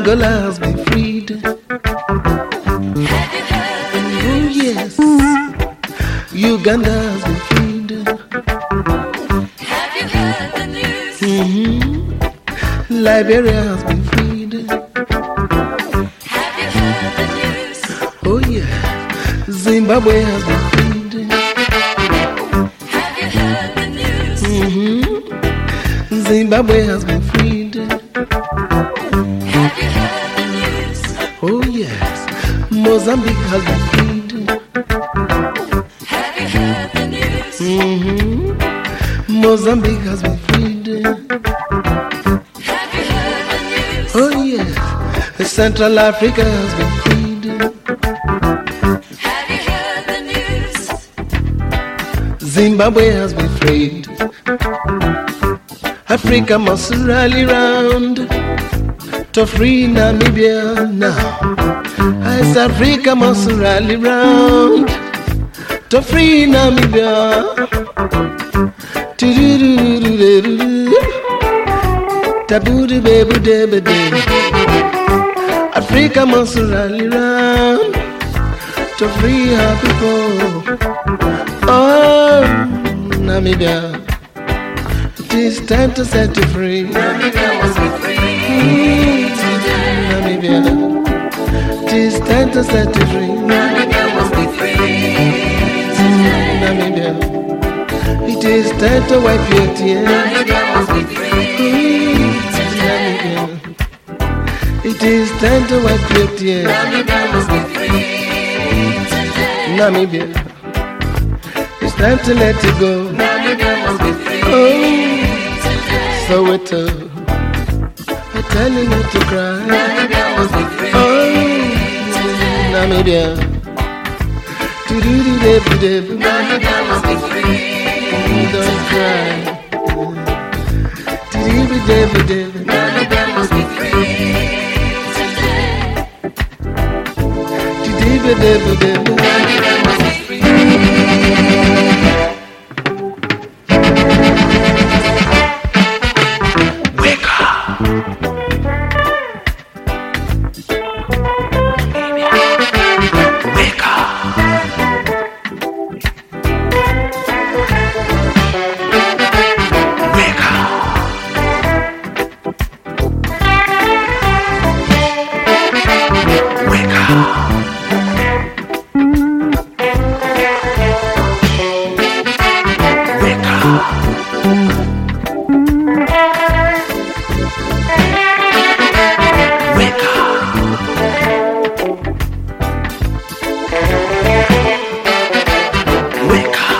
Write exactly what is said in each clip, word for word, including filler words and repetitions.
Angola has been freed. Have you heard the news? Oh yes, Uganda has been freed. Have you heard the news? Mm-hmm. Liberia has been freed. Have you heard the news? Oh yeah, Zimbabwe has been freed. Have you heard the news? Mm-hmm. Zimbabwe has been freed. Have you heard the news? Oh yes, Mozambique has been freed. Have you heard the news? Mm-hmm. Mozambique has been freed. Have you heard the news? Oh yes, Central Africa has been freed. Have you heard the news? Zimbabwe has been freed. Africa must rally round to free Namibia now. As Africa must rally round to free Namibia. Africa must rally round to free our people. Oh, Namibia, it is time to set you free. Namibia must be free today. Namibia, it is time to set you free. Namibia must be free today. Namibia, it is time to wipe your tears. Namibia must be free today. Namibia, it is time to wipe your tears. Namibia must be free today. Namibia, it's time to let it go. Namibia must be free Oh, today. so it uh, I tell you not to cry. Namibia must be free Oh, today. Namibia, do do do do do do. Namibia must be free Don't cry. Do do do do do. Namibia must be free today. Do do do do do. Namibia must be free. Wake up. Wake up. Wake up. Wake up. Wake up. Wake up. Wake up.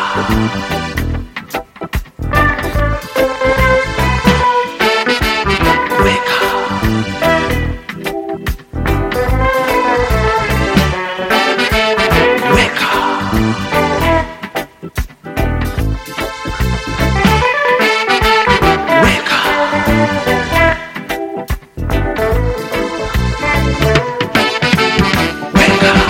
Wake up. Wake up. Wake up. Wake up.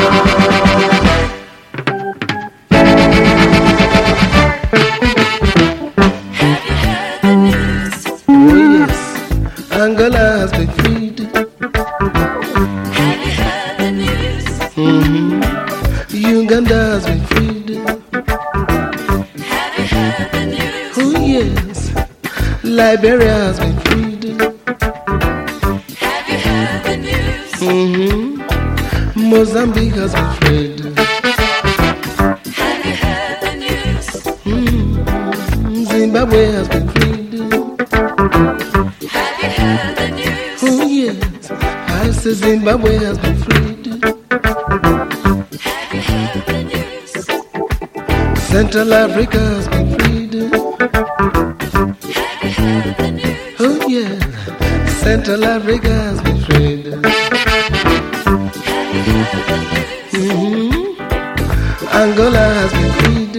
Have you heard the news? Oh yes, Angola has been freed. Have you heard the news? Mm-hmm. Uganda has been freed. Have you heard the news? Oh yes, Liberia has been freed. Have you heard the news? Mm-hmm. Mozambique has been freed. Have you heard the news? Mm-hmm. Zimbabwe has been freed. Have you heard the news? Oh yes, I say Zimbabwe has been freed. Have you heard the news? Central Africa has been freed. Have you heard the news? Oh yeah, Central Africa has been freed. Have you heard the news? Mm-hmm. Angola has been freed.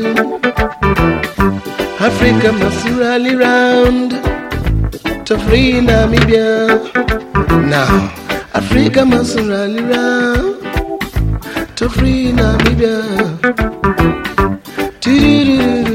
Africa must rally round to free Namibia. Now, Africa must rally round to free Namibia.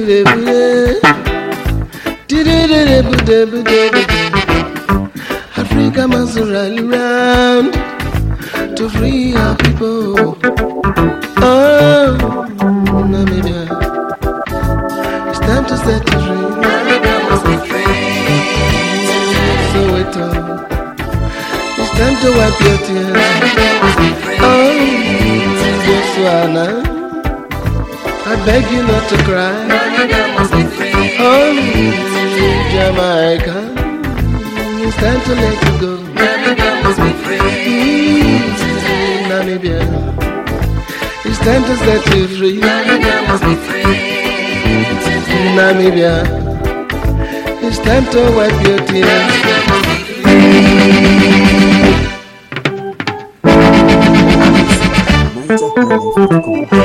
Africa Africa must rally round to free our people. Oh, Namibia, it's time to set you free. Namibia must be free. So it all. It's time to wipe your tears. Namibia must be free. Oh, Botswana, I beg you not to cry. Namibia must be free. Oh, Jamaica, it's time to let you go. Namibia must be free. Mm, Namibia, it's time to set you free. Namibia must be free. Namibia, it's time to wipe your tears. Namibia must be free. niger highlife dot com